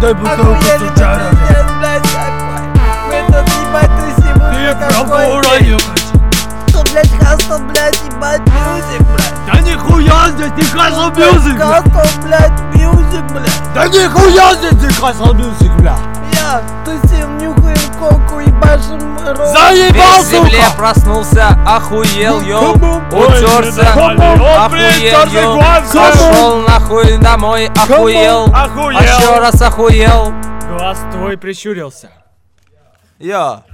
дай бутылку сучара. Мы тут, ебать, тусим, Ты правда уронил. что, блядь, хастл, блядь, ебать, мьюзик, блядь. Да нихуя здесь не Castle Music, бля. Хастл, блядь, мьюзик, блядь. Да нихуя здесь не Castle Music, бля. Я тусим, нюхаем коку, ебашим рот. Весь Заебал, в земле сука. проснулся, охуел, йоу. Ой, Утерся, охуел, йоу. Пошел нахуй домой, охуел. Охуел. А еще раз охуел. Глаз твой прищурился. Йо.